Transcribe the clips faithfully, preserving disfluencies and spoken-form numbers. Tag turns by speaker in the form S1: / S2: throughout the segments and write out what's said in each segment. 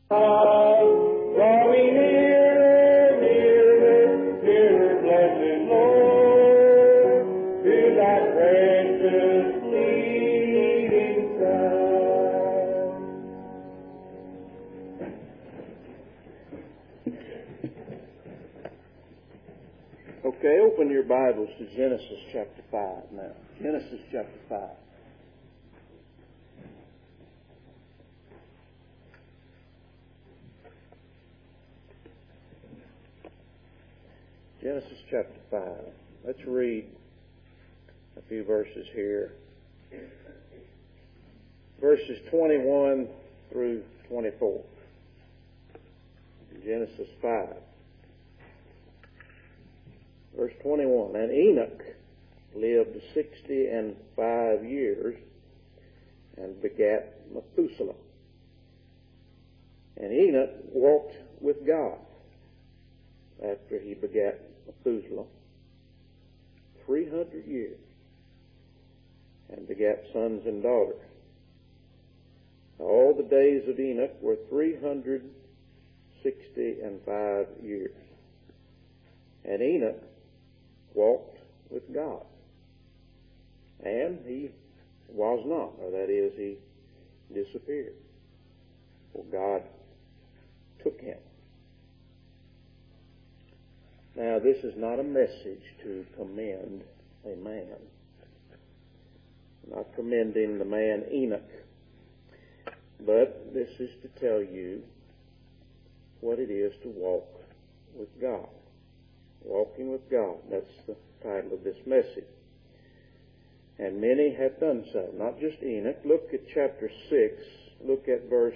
S1: Drawing nearer, nearer, nearer, blessed Lord, to that precious leading side. Okay, open your Bibles to Genesis chapter five now. Genesis chapter five. Genesis chapter five. Let's read a few verses here. Verses twenty-one through twenty-four. Genesis five. Verse twenty-one. And Enoch lived sixty and five years and begat Methuselah. And Enoch walked with God after he begat Methuselah three hundred years and begat sons and daughters. All the days of Enoch were three hundred sixty and five years. And Enoch walked with God, and he was not, or that is, he disappeared, for God took him. Now, this is not a message to commend a man. I'm not commending the man Enoch, but this is to tell you what it is to walk with God. Walking with God. That's the title of this message. And many have done so. Not just Enoch. Look at chapter six. Look at verse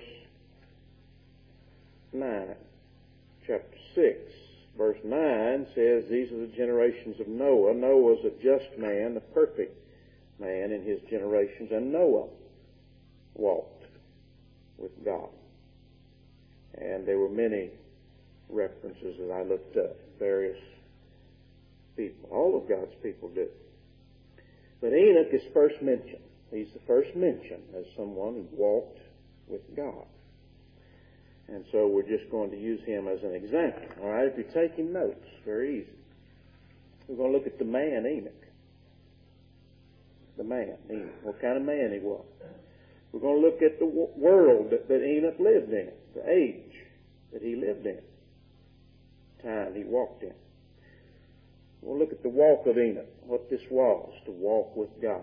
S1: nine. Chapter six. Verse nine says, these are the generations of Noah. Noah was a just man, a perfect man in his generations. And Noah walked with God. And there were many references that I looked up. Various people. All of God's people do. But Enoch is first mentioned. He's the first mention as someone who walked with God. And so we're just going to use him as an example. All right, if you're taking notes, very easy. We're going to look at the man Enoch. The man Enoch. What kind of man he was. We're going to look at the w- world that, that Enoch lived in. The age that he lived in. Time he walked in. We'll look at the walk of Enoch, what this was, to walk with God.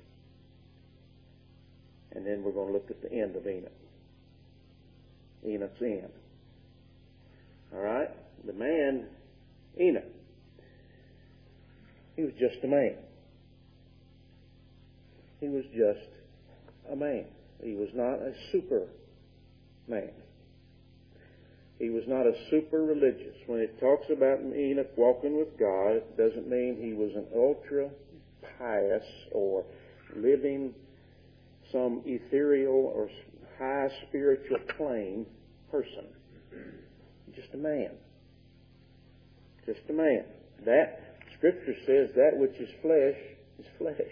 S1: And then we're going to look at the end of Enoch. Enoch's end. All right? The man, Enoch, he was just a man. He was just a man. He was not a super man. He was not a super religious. When it talks about Enoch walking with God, it doesn't mean he was an ultra pious or living some ethereal or high spiritual plane person. Just a man. Just a man. That, Scripture says, that which is flesh is flesh.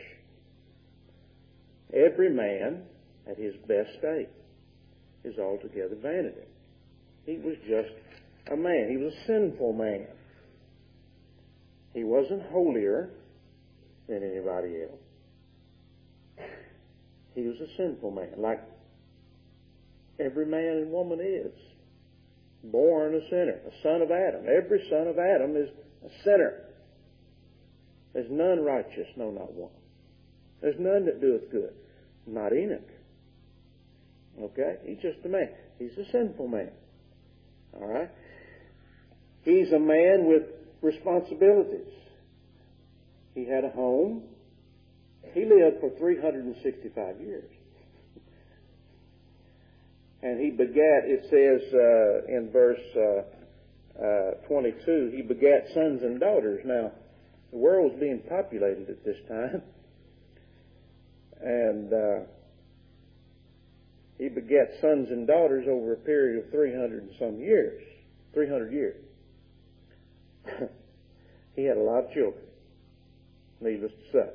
S1: Every man at his best state is altogether vanity. He was just a man. He was a sinful man. He wasn't holier than anybody else. He was a sinful man, like every man and woman is. Born a sinner, a son of Adam. Every son of Adam is a sinner. There's none righteous, no, not one. There's none that doeth good. Not Enoch. Okay? He's just a man. He's a sinful man. All right? He's a man with responsibilities. He had a home. He lived for three hundred sixty-five years. And he begat, it says uh, in verse uh, uh, twenty-two, he begat sons and daughters. Now, the world was being populated at this time. And uh, he begat sons and daughters over a period of three hundred and some years. three hundred years. He had a lot of children, needless to say.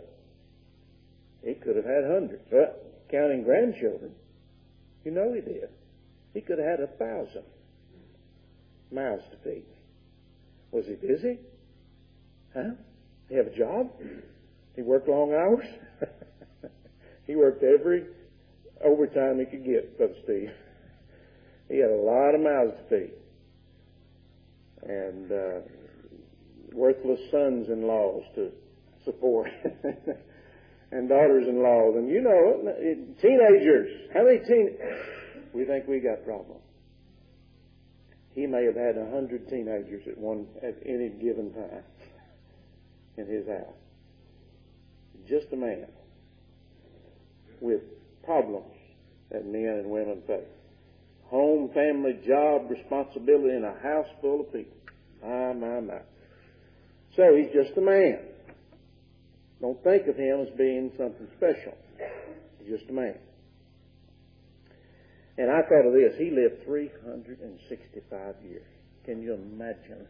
S1: He could have had hundreds. Well, counting grandchildren, you know he did. He could have had a thousand mouths to feed. Was he busy? Huh? He have a job? He worked long hours? He worked every overtime he could get, Brother Steve. He had a lot of mouths to feed. And uh, worthless sons-in-laws to support. And daughters-in-laws. And you know, teenagers. How many teen... We think we got problems. He may have had a hundred teenagers at one at any given time in his house. Just a man with problems that men and women face. Home, family, job, responsibility in a house full of people. My, my, my. So he's just a man. Don't think of him as being something special. He's just a man. And I thought of this. He lived three hundred sixty-five years. Can you imagine?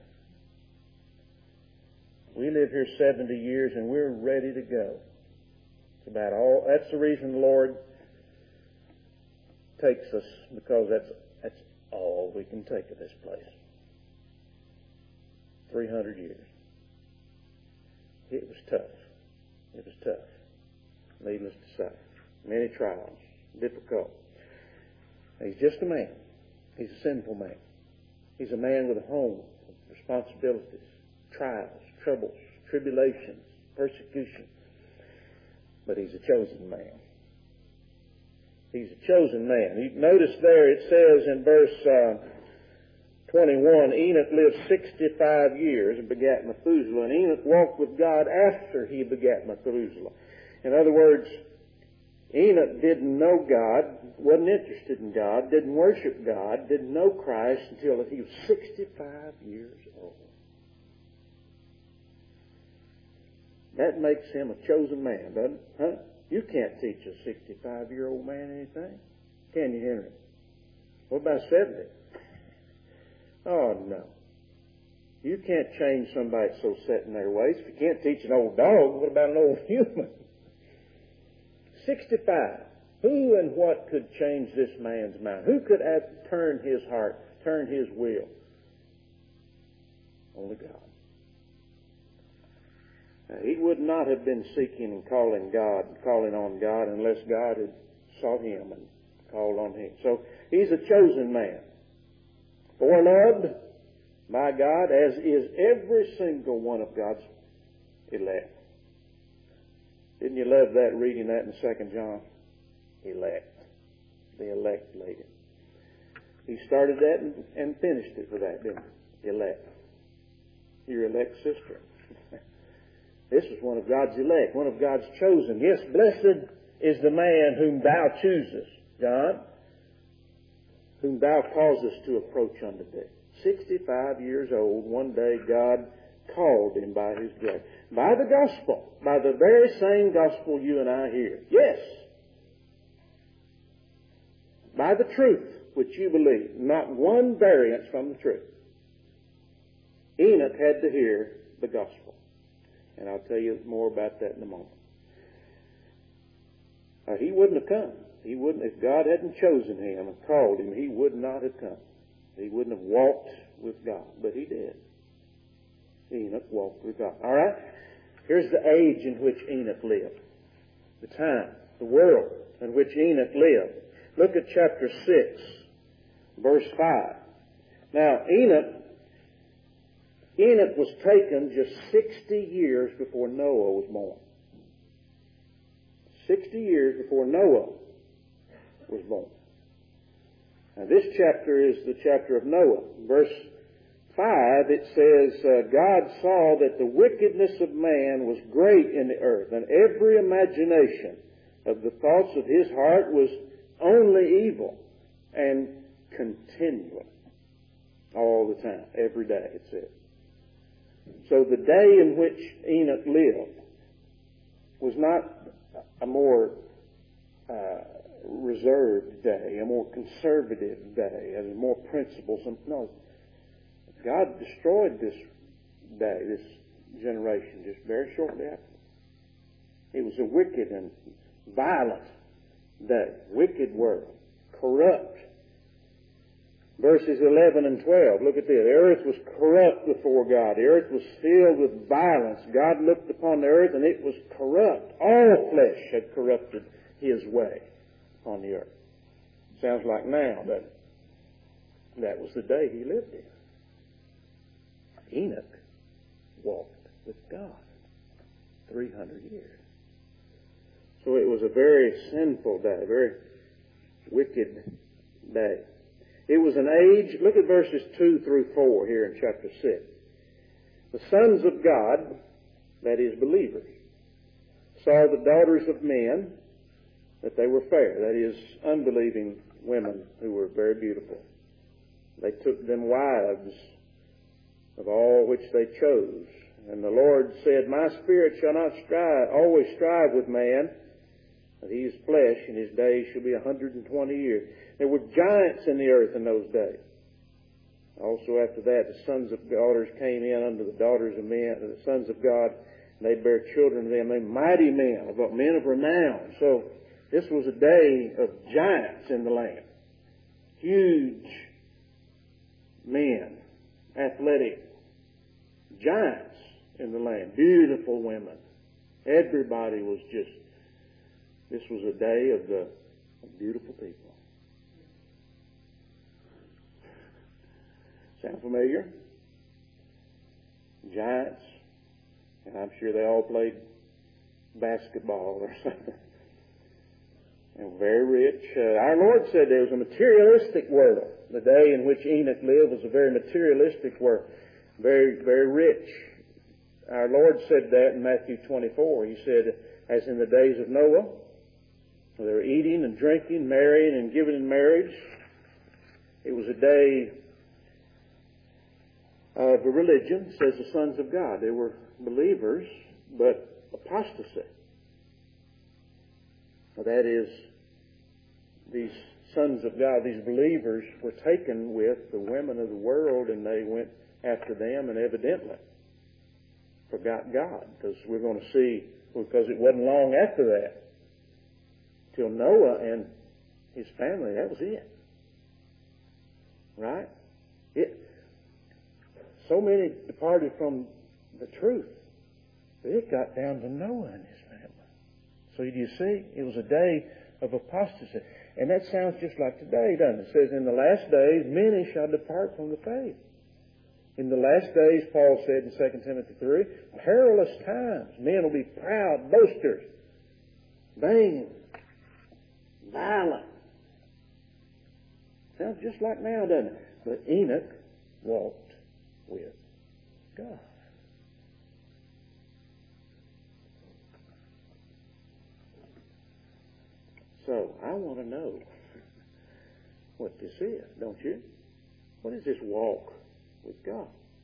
S1: We live here seventy years and we're ready to go. It's about all. That's the reason the Lord takes us, because that's that's all we can take of this place. three hundred years. It was tough. It was tough. Needless to say. Many trials. Difficult. He's just a man. He's a sinful man. He's a man with a home, responsibilities, trials, troubles, tribulations, persecution. But he's a chosen man. He's a chosen man. You notice there it says in verse uh, twenty-one, Enoch lived sixty-five years and begat Methuselah. And Enoch walked with God after he begat Methuselah. In other words, Enoch didn't know God, wasn't interested in God, didn't worship God, didn't know Christ until he was sixty-five years old. That makes him a chosen man, doesn't it? Huh? You can't teach a sixty-five-year-old man anything. Can you, Henry? What about seventy? Oh, no. You can't change somebody that's so set in their ways. If you can't teach an old dog, what about an old human? sixty-five. Who and what could change this man's mind? Who could have turned his heart, turn his will? Only God. Now, he would not have been seeking and calling God, calling on God, unless God had sought him and called on him. So he's a chosen man, foreloved by God, as is every single one of God's elect. Didn't you love that, reading that in Second John? Elect. The elect lady. He started that and, and finished it with that, didn't he? Elect. Your elect sister. This was one of God's elect, one of God's chosen. Yes, blessed is the man whom thou choosest, God, whom thou causest to approach unto thee. Sixty-five years old, one day God called him by his grace. By the gospel, by the very same gospel you and I hear. Yes. By the truth which you believe. Not one variance from the truth. Enoch had to hear the gospel. And I'll tell you more about that in a moment. Uh, he wouldn't have come. He wouldn't, if God hadn't chosen him and called him, he would not have come. He wouldn't have walked with God, but he did. Enoch walked with God. All right? Here's the age in which Enoch lived. The time, the world in which Enoch lived. Look at chapter six, verse five. Now, Enoch, Enoch was taken just sixty years before Noah was born. Sixty years before Noah was born. Now, this chapter is the chapter of Noah. Verse five, it says, uh, God saw that the wickedness of man was great in the earth, and every imagination of the thoughts of his heart was only evil and continual. All the time, every day, it says. So the day in which Enoch lived was not a more uh, reserved day, a more conservative day, a more principled. No, God destroyed this day, this generation, just very shortly after. It was a wicked and violent day, wicked world, corrupt, Verses eleven and twelve, look at this. The earth was corrupt before God. The earth was filled with violence. God looked upon the earth and it was corrupt. All flesh had corrupted his way upon the earth. Sounds like now, but that was the day he lived in. Enoch walked with God three hundred years. So it was a very sinful day, a very wicked day. It was an age, look at verses two through four here in chapter six. The sons of God, that is believers, saw the daughters of men, that they were fair, that is unbelieving women who were very beautiful. They took them wives of all which they chose. And the Lord said, My spirit shall not strive, always strive with man, but he is flesh, and his days shall be a hundred and twenty years. There were giants in the earth in those days. Also after that, the sons of daughters came in under the daughters of men, the sons of God, and they bare children to them. They were mighty men, men of renown. So this was a day of giants in the land. Huge men, athletic giants in the land, beautiful women. Everybody was just, this was a day of the of beautiful people. Sound familiar? Giants, and I'm sure they all played basketball or something. And very rich. Uh, our Lord said there was a materialistic world. The day in which Enoch lived was a very materialistic world. Very, very rich. Our Lord said that in Matthew twenty-four. He said, as in the days of Noah, they were eating and drinking, marrying and giving in marriage. It was a day of a religion, says the sons of God. They were believers, but apostasy. That is, these sons of God, these believers, were taken with the women of the world, and they went after them, and evidently forgot God, because we're going to see, because it wasn't long after that, till Noah and his family, that was it. Right? It. So many departed from the truth that it got down to Noah and his family. So do you see? It was a day of apostasy. And that sounds just like today, doesn't it? It says, in the last days, many shall depart from the faith. In the last days, Paul said in Second Timothy three, perilous times. Men will be proud, boasters, vain, violent. Sounds just like now, doesn't it? But Enoch walked with God. So, I want to know what this is, don't you? What is this walk with God?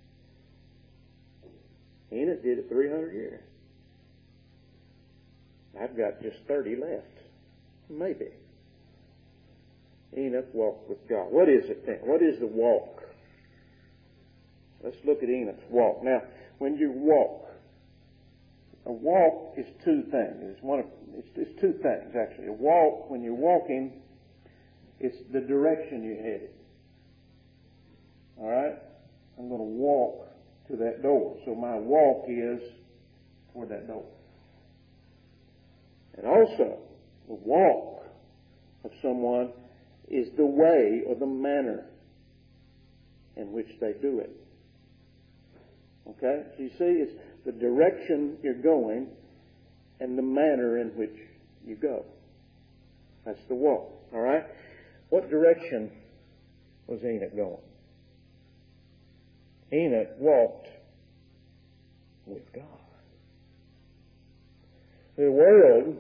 S1: Enoch did it three hundred years. I've got just thirty left. Maybe. Enoch walked with God. What is it then? What is the walk? Let's look at Enoch's walk. Now, when you walk, a walk is two things. It's one of, it's, it's two things, actually. A walk, when you're walking, it's the direction you're headed. All right? I'm going to walk to that door. So my walk is toward that door. And also, the walk of someone is the way or the manner in which they do it. Okay? So you see, it's the direction you're going and the manner in which you go. That's the walk. All right? What direction was Enoch going? Enoch walked with God. The world,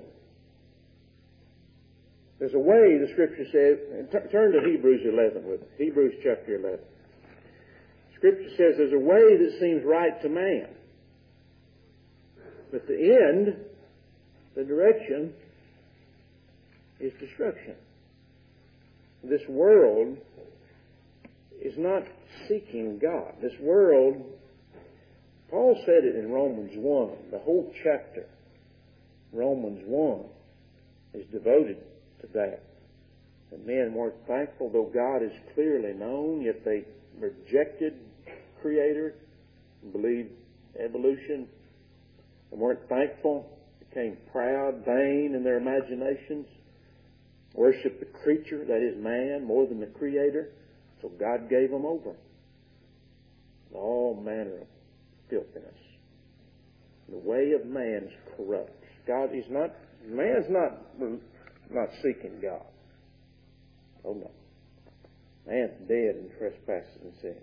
S1: there's a way, the Scripture says, and t- turn to Hebrews eleven with it. Hebrews chapter eleven. Scripture says there's a way that seems right to man. But the end, the direction, is destruction. This world is not seeking God. This world, Paul said it in Romans one. The whole chapter, Romans one, is devoted to that. The men weren't thankful, though God is clearly known, yet they rejected Creator and believed evolution and weren't thankful, became proud, vain in their imaginations, worshiped the creature, that is man, more than the Creator. So God gave them over to all manner of filthiness. The way of man is corrupt. God is not, man's not, not seeking God. Oh no. Man's dead in trespasses and sin.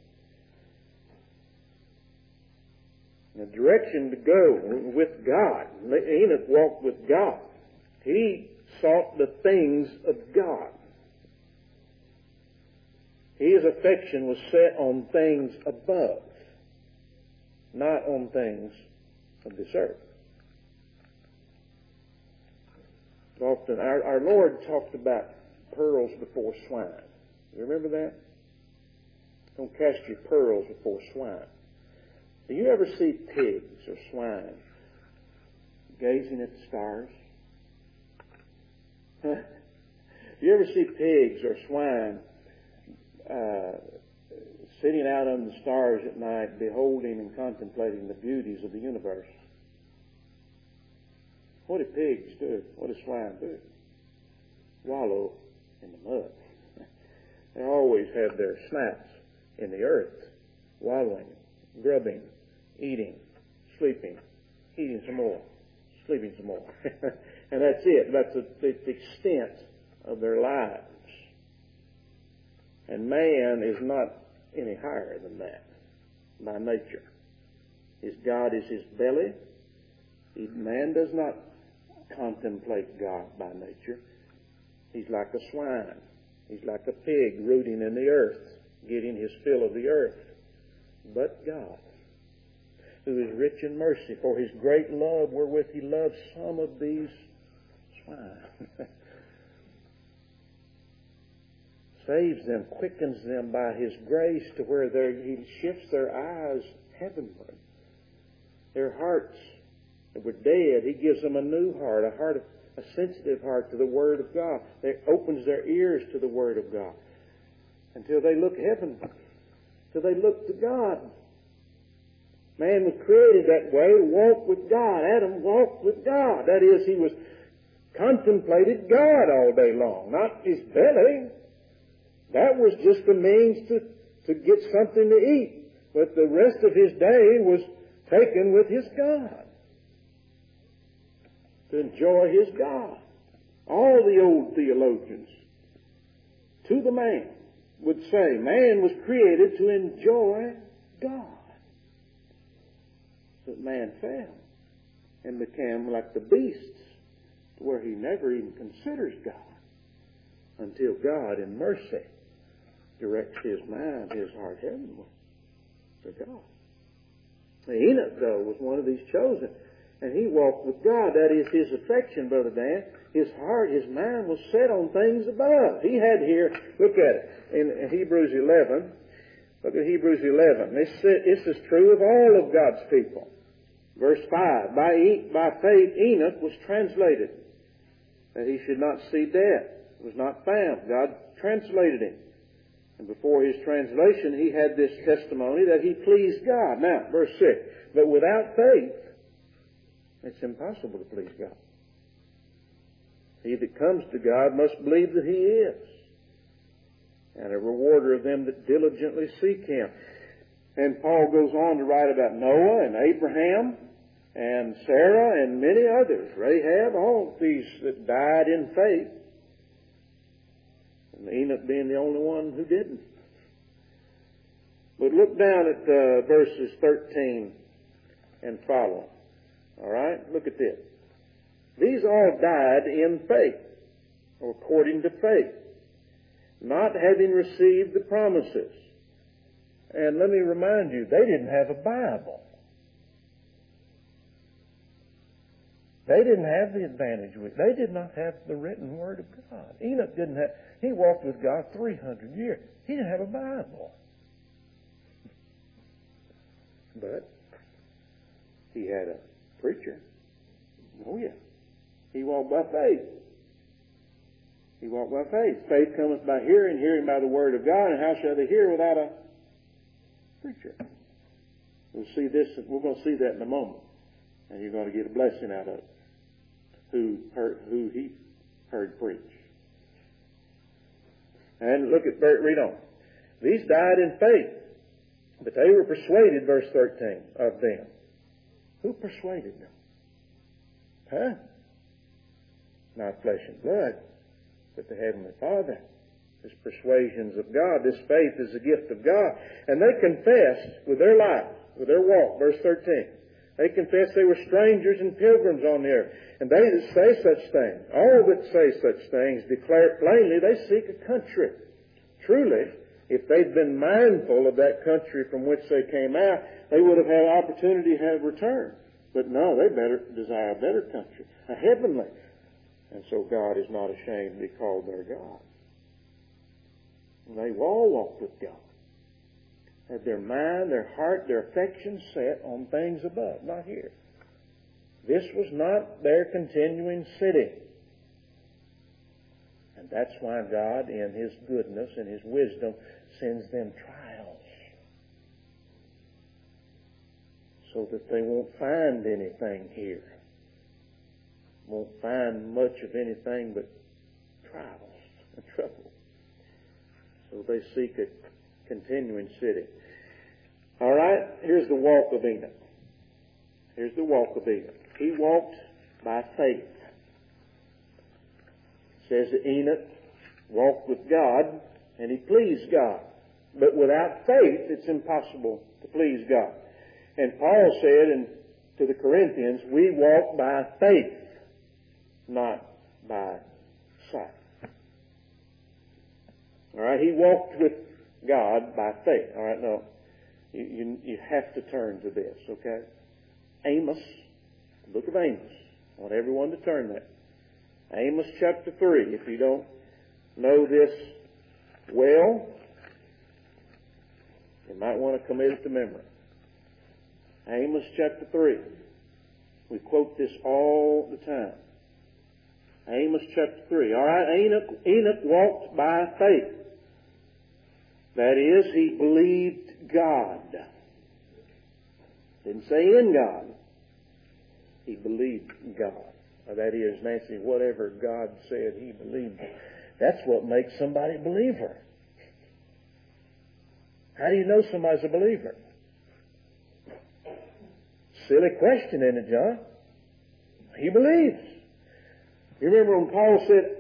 S1: The direction to go with God. Enoch walked with God. He sought the things of God. His affection was set on things above, not on things of this earth. Often, our, our Lord talked about pearls before swine. You remember that? Don't cast your pearls before swine. Do you ever see pigs or swine gazing at the stars? Do you ever see pigs or swine uh, sitting out on the stars at night, beholding and contemplating the beauties of the universe? What do pigs do? What do swine do? Wallow in the mud. They always have their snouts in the earth, wallowing, grubbing, eating, sleeping, eating some more, sleeping some more. And that's it. That's the, the extent of their lives. And man is not any higher than that by nature. His God is his belly. He, man does not contemplate God by nature. He's like a swine. He's like a pig rooting in the earth, getting his fill of the earth. But God, who is rich in mercy, for his great love wherewith he loves some of these swine, saves them, quickens them by his grace to where he shifts their eyes heavenward. Their hearts that were dead, he gives them a new heart, a heart of a sensitive heart to the Word of God. It opens their ears to the Word of God until they look heavenward, until they look to God. Man was created that way to walk with God. Adam walked with God. That is, he was contemplated God all day long, not his belly. That was just the means to, to get something to eat. But the rest of his day was taken with his God, to enjoy his God. All the old theologians, to the man, would say man was created to enjoy God. But man fell and became like the beasts, to where he never even considers God until God in mercy directs his mind, his heart heavenward to God. Now, Enoch, though, was one of these chosen. And he walked with God. That is his affection, Brother Dan. His heart, his mind was set on things above. He had here, look at it, in Hebrews eleven. Look at Hebrews eleven. This, this is true of all of God's people. Verse five. By, by faith Enoch was translated, that he should not see death. It was not found. God translated him. And before his translation, he had this testimony that he pleased God. Now, verse six. But without faith, it's impossible to please God. He that comes to God must believe that he is, and a rewarder of them that diligently seek him. And Paul goes on to write about Noah and Abraham and Sarah and many others, Rahab, all these that died in faith. And Enoch being the only one who didn't. But look down at uh, verses thirteen and following. All right? Look at this. These all died in faith, or according to faith, not having received the promises. And let me remind you, they didn't have a Bible. They didn't have the advantage with. They did not have the written Word of God. Enoch didn't have. He walked with God three hundred years. He didn't have a Bible. But he had a preacher. Oh, yeah. He walked by faith. He walked by faith. Faith cometh by hearing, hearing by the word of God, and how shall they hear without a preacher? We'll see this, we're going to see that in a moment. And you're going to get a blessing out of it. Who heard, who he heard preach. And look at, read on. These died in faith, but they were persuaded, verse thirteen, of them. Who persuaded them? Huh? Not flesh and blood, but the Heavenly Father. This persuasions of God, this faith is a gift of God. And they confessed with their life, with their walk, verse thirteen. They confessed they were strangers and pilgrims on the earth. And they that say such things, all that say such things, declare plainly they seek a country. Truly, if they'd been mindful of that country from which they came out, they would have had opportunity to have returned. But no, they better desire a better country, a heavenly. And so God is not ashamed to be called their God. And they all walked with God. Had their mind, their heart, their affections set on things above, not here. This was not their continuing city. And that's why God, in His goodness and His wisdom, sends them trials. So that they won't find anything here. Won't find much of anything but trials and trouble. So they seek a continuing city. All right, here's the walk of Enoch. Here's the walk of Enoch. He walked by faith. It says that Enoch walked with God and he pleased God. But without faith, it's impossible to please God. And Paul said in, to the Corinthians, we walk by faith, not by sight. All right, he walked with God by faith. All right, no, you, you, you have to turn to this, okay? Amos, the book of Amos. I want everyone to turn there. Amos chapter three. If you don't know this well, you might want to commit it to memory. Amos chapter three. We quote this all the time. Amos chapter three. All right, Enoch, Enoch walked by faith. That is, he believed God. Didn't say in God. He believed God. Or that is, Nancy, whatever God said, he believed it. That's what makes somebody a believer. How do you know somebody's a believer? Silly question, isn't it, John? He believes. You remember when Paul said,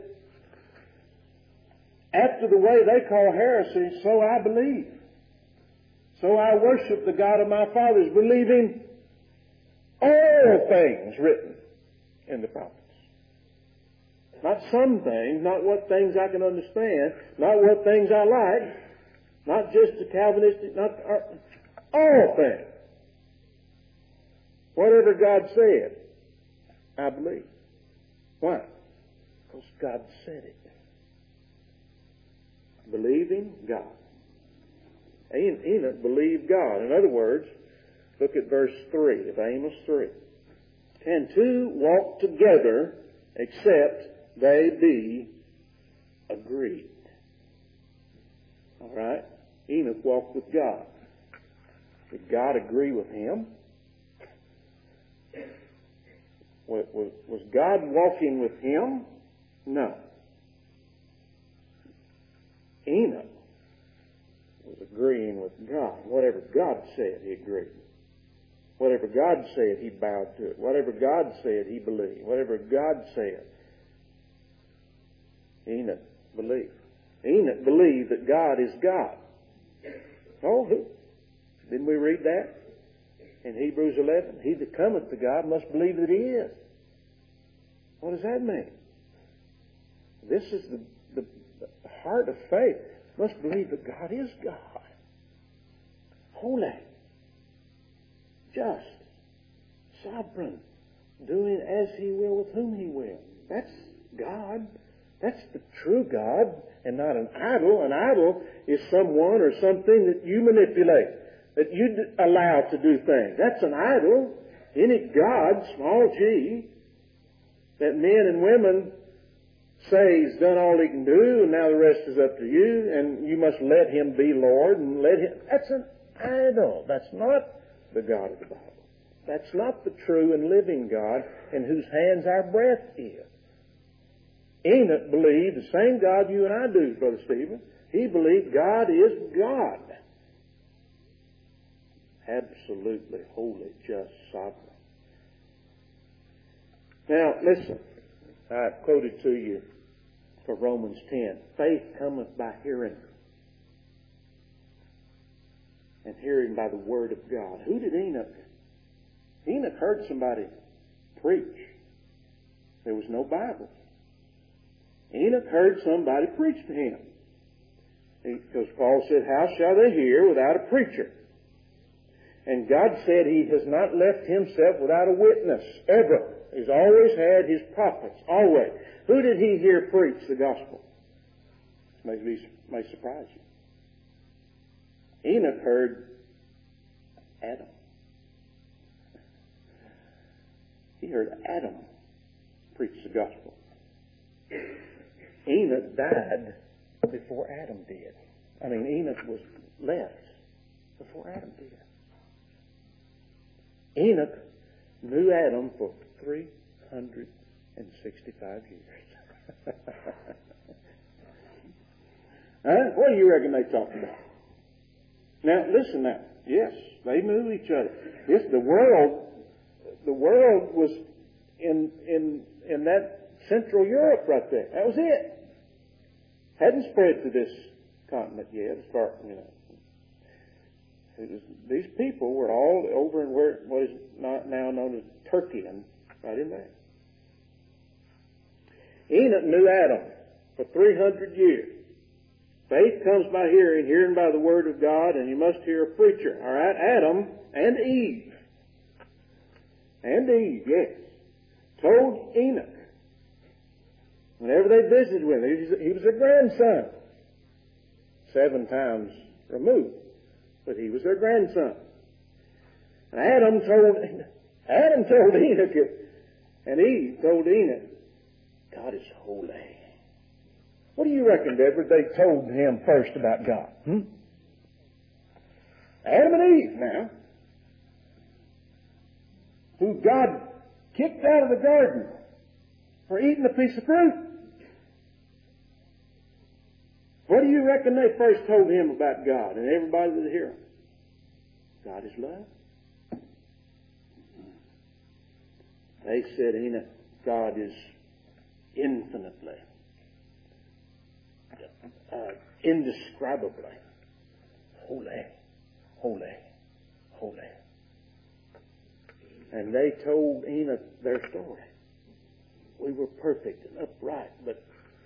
S1: after the way they call heresy, so I believe. So I worship the God of my fathers, believing all things written in the prophets. Not some things, not what things I can understand, not what things I like, not just the Calvinistic, not all things. Whatever God said, I believe. Why? Because God said it. Believing God. Enoch believed God. In other words, look at verse three of Amos three. Can two walk together except they be agreed? All right? Enoch walked with God. Did God agree with him? Was God walking with him? No. Enoch was agreeing with God. Whatever God said, he agreed. Whatever God said, he bowed to it. Whatever God said, he believed. Whatever God said, Enoch believed. Enoch believed that God is God. Oh, who? Didn't we read that in Hebrews eleven? He that cometh to God must believe that he is. What does that mean? This is the, the, the heart of faith. Must believe that God is God. Holy. Just. Sovereign. Doing as he will with whom he will. That's God. That's the true God and not an idol. An idol is someone or something that you manipulate, that you allow to do things. That's an idol. Any God, small g, that men and women say he's done all he can do and now the rest is up to you and you must let him be Lord and let him... That's an idol. That's not the God of the Bible. That's not the true and living God in whose hands our breath is. Enoch believed the same God you and I do, Brother Stephen. He believed God is God. Absolutely holy, just, sovereign. Now, listen. I quoted to you from Romans ten. Faith cometh by hearing, and hearing by the Word of God. Who did Enoch? Enoch heard somebody preach. There was no Bible. Enoch heard somebody preach to him. Because Paul said, how shall they hear without a preacher? And God said he has not left himself without a witness, ever. He's always had his prophets, always. Who did he hear preach the gospel? This may, be, may surprise you. Enoch heard Adam. He heard Adam preach the gospel. Enoch died before Adam did. I mean, Enoch was left before Adam did. Enoch knew Adam for three hundred sixty-five years. Huh? What do you reckon they talked about? Now, listen now. Yes, they knew each other. Yes, the world, the world was in, in, in that Central Europe right there. That was it. Hadn't spread to this continent yet, as far, you know. It was, these people were all over in where, what is not now known as Turkey, and right in there. Enoch knew Adam for three hundred years. Faith comes by hearing, hearing by the Word of God, and you must hear a preacher. All right, Adam and Eve. And Eve, yes. Told Enoch. Whenever they visited with him, he was their grandson. Seven times removed. But he was their grandson. And Adam told, Adam told Enoch, and Eve told Enoch, God is holy. What do you reckon, Deborah, they told him first about God? Hmm? Adam and Eve now, who God kicked out of the garden for eating a piece of fruit. What do you reckon they first told him about God and everybody that hear him? God is love. They said, Enoch, God is infinitely, uh, indescribably holy, holy, holy. And they told Enoch their story. We were perfect and upright, but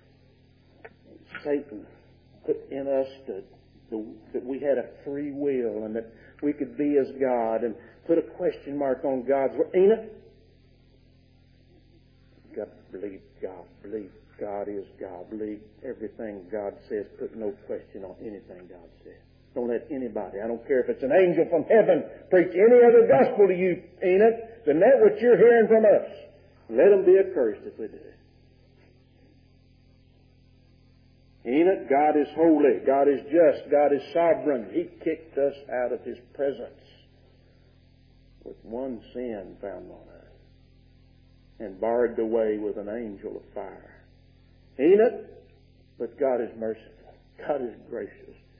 S1: Satan put in us the, the, that we had a free will and that we could be as God, and put a question mark on God's word. Enoch, God, believe God. Believe God is God. Believe everything God says. Put no question on anything God says. Don't let anybody, I don't care if it's an angel from heaven, preach any other gospel to you, Enoch, than that which you're hearing from us. Let them be accursed if they do. Enoch, God is holy. God is just. God is sovereign. He kicked us out of His presence with one sin found on us and barred the way with an angel of fire. Enoch, but God is merciful. God is gracious.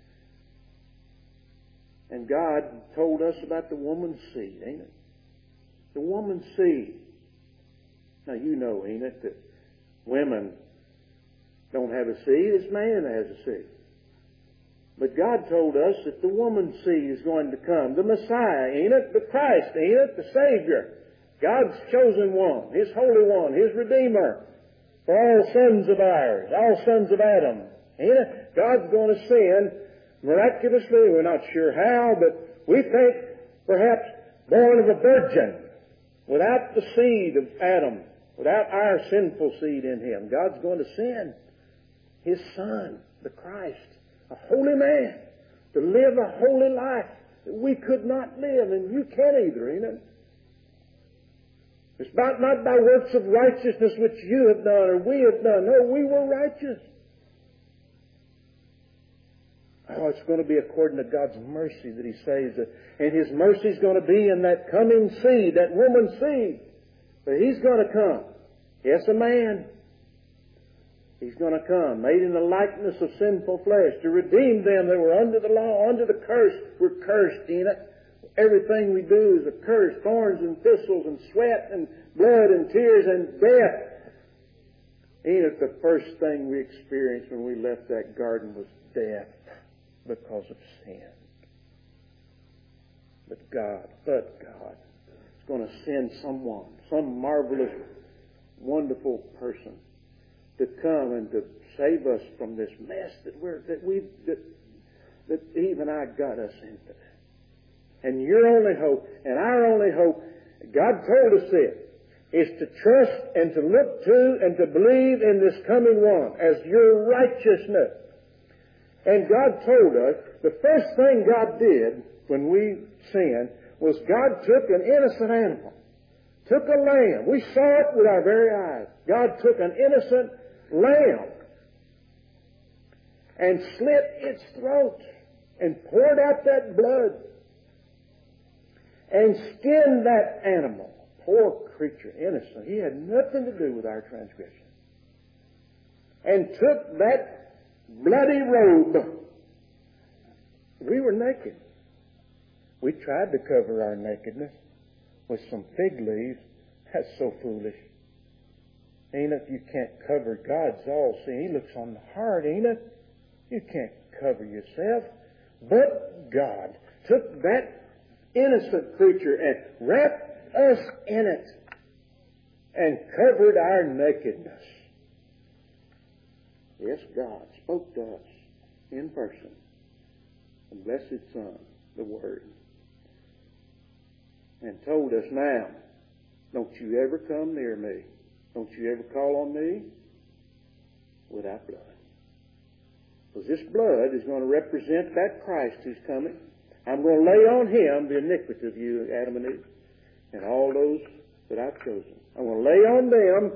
S1: And God told us about the woman's seed, ain't it? The woman's seed. Now you know, Enoch, that women don't have a seed, it's man that has a seed. But God told us that the woman's seed is going to come. The Messiah, Enoch, the Christ, Enoch, the Savior. God's chosen one, His Holy One, His Redeemer. For all sons of ours, all sons of Adam. Enoch, God's going to send miraculously, we're not sure how, but we think perhaps born of a virgin, without the seed of Adam, without our sinful seed in him. God's going to send His Son, the Christ, a holy man, to live a holy life that we could not live, and you can't either, ain't it? It's not, not by works of righteousness which you have done or we have done. No, we were righteous. Oh, it's going to be according to God's mercy that He saves us. And His mercy is going to be in that coming seed, that woman's seed. But He's going to come. Yes, a man. He's going to come, made in the likeness of sinful flesh, to redeem them that were under the law, under the curse. We're cursed, Enoch. Everything we do is a curse. Thorns and thistles and sweat and blood and tears and death. Enoch, the first thing we experienced when we left that garden was death because of sin. But God, but God is going to send someone, some marvelous, wonderful person to come and to save us from this mess that we're, that we, that, that Eve and I got us into. And your only hope, and our only hope, God told us this, is to trust and to look to and to believe in this coming one as your righteousness. And God told us, the first thing God did when we sinned was God took an innocent animal, took a lamb. We saw it with our very eyes. God took an innocent lamb and slit its throat and poured out that blood and skinned that animal. Poor creature, innocent. He had nothing to do with our transgression. And took that bloody robe. We were naked. We tried to cover our nakedness with some fig leaves. That's so foolish. Enoch, you can't cover God's all seeing. He looks on the heart, Enoch. You can't cover yourself. But God took that innocent creature and wrapped us in it and covered our nakedness. Yes, God spoke to us in person. The blessed Son, the Word, and told us, now, don't you ever come near me. Don't you ever call on me without blood. Because this blood is going to represent that Christ who's coming. I'm going to lay on Him the iniquity of you, Adam and Eve, and all those that I've chosen. I'm going to lay on them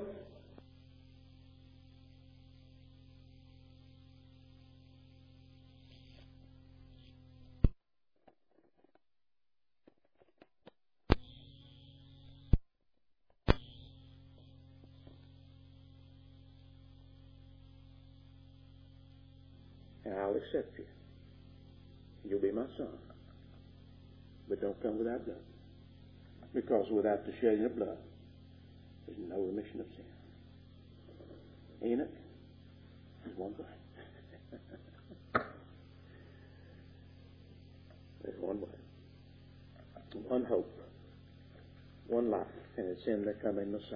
S1: and I'll accept you. You'll be my son. But don't come without blood. Because without the shedding of blood, there's no remission of sin. Enoch, there's one way. There's one way. One hope. One life. And it's in the coming Messiah.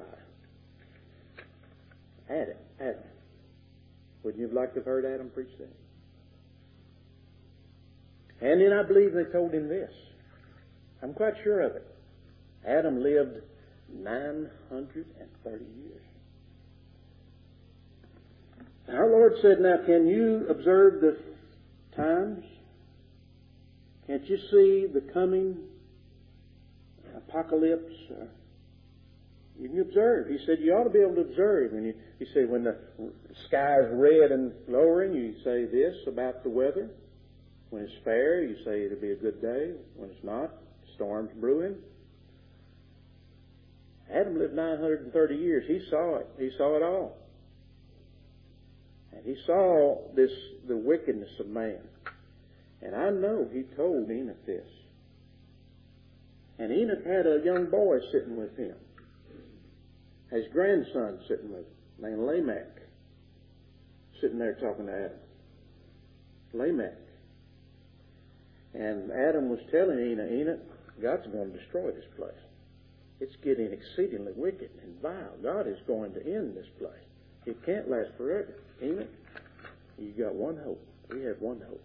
S1: Adam. Adam. Wouldn't you have liked to have heard Adam preach that? And then I believe they told him this. I'm quite sure of it. Adam lived nine hundred thirty years. And our Lord said, now can you observe the times? Can't you see the coming apocalypse? Uh, you can observe. He said you ought to be able to observe. And you, you say when the sky is red and lowering, you say this about the weather. When it's fair, you say it'll be a good day. When it's not, storms brewing. Adam lived nine hundred thirty years. He saw it. He saw it all. And he saw this, the wickedness of man. And I know he told Enoch this. And Enoch had a young boy sitting with him. His grandson sitting with him, named Lamech. Sitting there talking to Adam. Lamech. And Adam was telling Enoch, Enoch, God's going to destroy this place. It's getting exceedingly wicked and vile. God is going to end this place. It can't last forever. Enoch, you got one hope. We have one hope.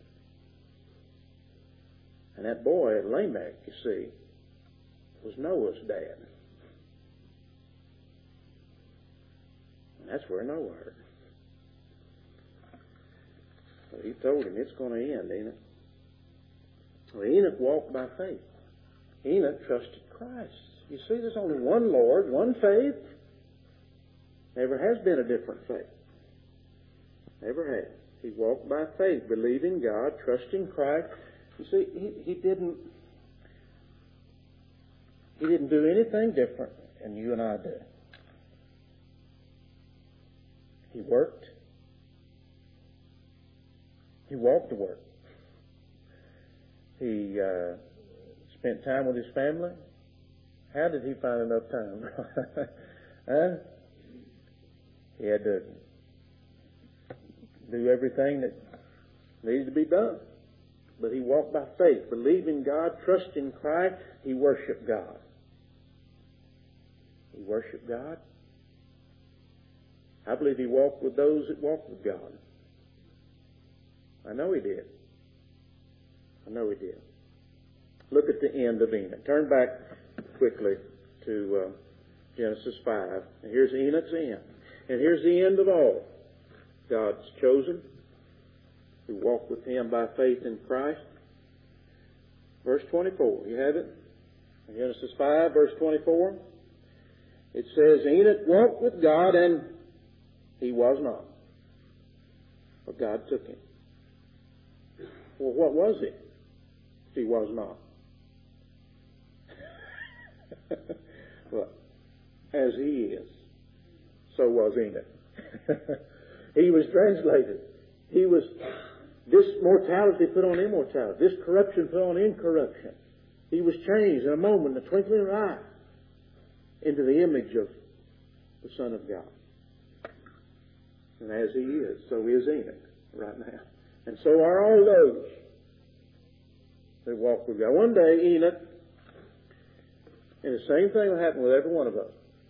S1: And that boy, Lamech, you see, was Noah's dad. And that's where Noah heard. So he told him it's going to end, Enoch. Well, Enoch walked by faith. Enoch trusted Christ. You see, there's only one Lord, one faith. Never has been a different faith. Never has. He walked by faith, believing God, trusting Christ. You see, he, he didn't he didn't do anything different than you and I do. He worked. He walked to work. He uh, spent time with his family. How did he find enough time? huh? He had to do everything that needed to be done. But he walked by faith, believing God, trusting Christ. He worshiped God. He worshiped God. I believe he walked with those that walked with God. I know he did. I know he did. Look at the end of Enoch. Turn back quickly to uh, Genesis five. And here's Enoch's end. And here's the end of all. God's chosen, who walked with him by faith in Christ. Verse twenty-four. You have it? Genesis five, verse twenty-four. It says, Enoch walked with God, and he was not. But God took him. Well, what was he? He was not. Well, as he is, so was Enoch. He was translated. He was, this mortality put on immortality. This corruption put on incorruption. He was changed in a moment, in a twinkling of an eye, into the image of the Son of God. And as he is, so is Enoch right now. And so are all those that walk with God. One day, Enoch, and the same thing will happen with every one of us.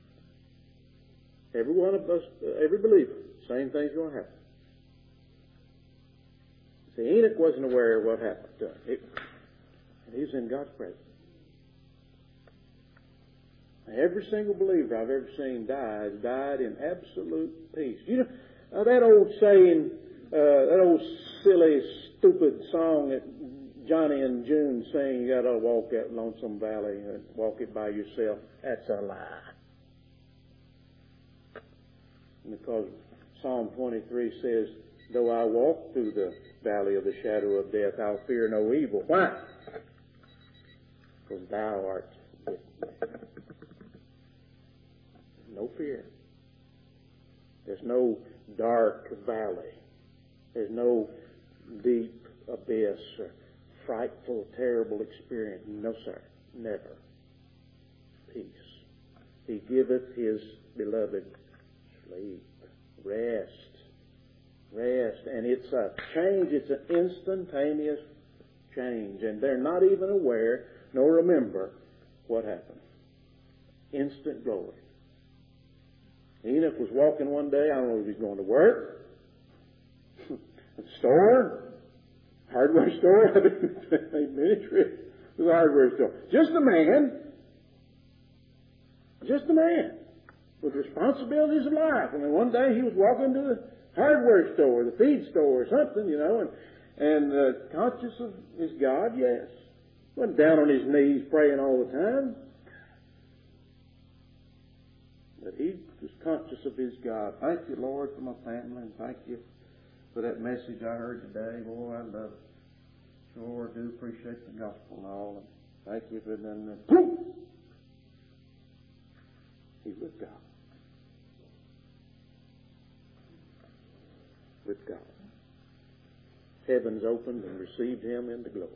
S1: Every one of us, every believer, same thing's going to happen. See, Enoch wasn't aware of what happened to him. It, he was in God's presence. Every single believer I've ever seen die has died in absolute peace. You know, uh, that old saying, uh, that old silly, stupid song that Johnny and June sing, you got to walk that lonesome valley and walk it by yourself. That's a lie. Because Psalm twenty-three says, though I walk through the valley of the shadow of death, I'll fear no evil. Why? Because thou art with me. No fear. There's no dark valley. There's no deep abyss or frightful, terrible experience. No, sir. Never. Peace. He giveth his beloved sleep, rest, rest. And it's a change. It's an instantaneous change. And they're not even aware nor remember what happened. Instant glory. Enoch was walking one day. I don't know if he's going to work, a store, hardware store. I've been many trips to the hardware store. Just a man. Just a man with responsibilities of life. And then one day he was walking to the hardware store, the feed store or something, you know, and, and uh, conscious of his God, yes. Wasn't down on his knees praying all the time. But he was conscious of his God. Thank you, Lord, for my family, and thank you for that message I heard today. Boy, I love it. Sure do appreciate the gospel and all. And thank you for doing that. Boom! He's with God. With God. Heavens opened and received him into glory.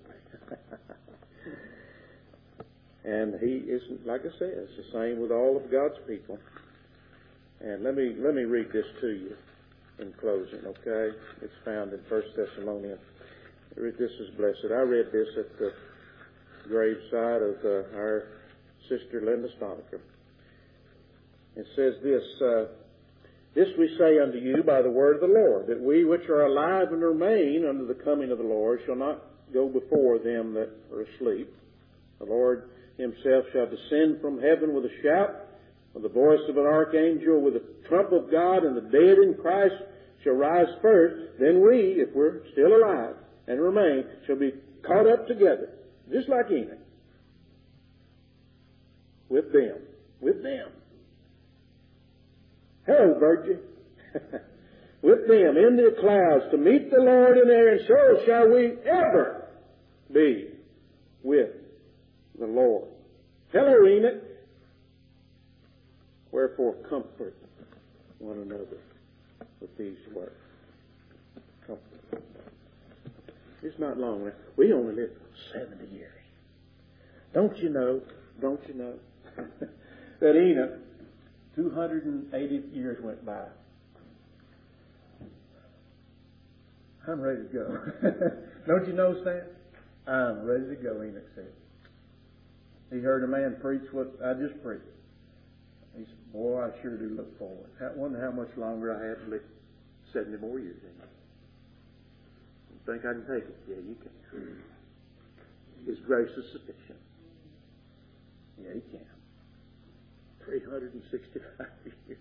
S1: And he isn't, like I said, it's the same with all of God's people. And let me let me read this to you in closing, okay? It's found in First Thessalonians. This is blessed. I read this at the graveside of uh, our sister Linda Stonecker. It says this, uh, this we say unto you by the word of the Lord, that we which are alive and remain unto the coming of the Lord shall not go before them that are asleep. The Lord himself shall descend from heaven with a shout, with the voice of an archangel, with the trump of God, and the dead in Christ shall rise first. Then we, if we're still alive and remain, shall be caught up together, just like Enoch. with them. With them. Hello, Virgin. With them in the clouds to meet the Lord in air, and so shall we ever be with the Lord. Hello, Enoch. Wherefore comfort one another with these words. Comfort. It's not long now. We only live seventy years. Don't you know, don't you know, that Enoch, two hundred eighty years went by. I'm ready to go. Don't you know, Stan? I'm ready to go, Enoch said. He heard a man preach what I just preached. He said, boy, I sure do look forward. I wonder how much longer I have to live. seventy more years, ain't it? You think I can take it? Yeah, you can. His grace is sufficient. Yeah, he can. three hundred sixty-five years.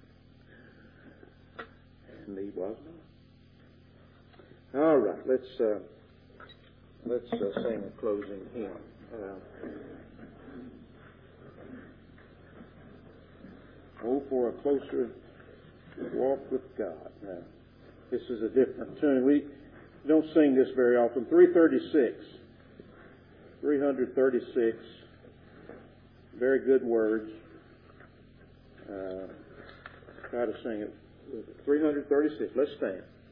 S1: And he was not. All right, let's uh, let's uh, sing a closing hymn. Uh, oh, for a closer walk with God. Now, this is a different tune. We don't sing this very often. three thirty-six. three thirty-six. Very good words. Uh, try to sing it. three thirty-six. Let's stand.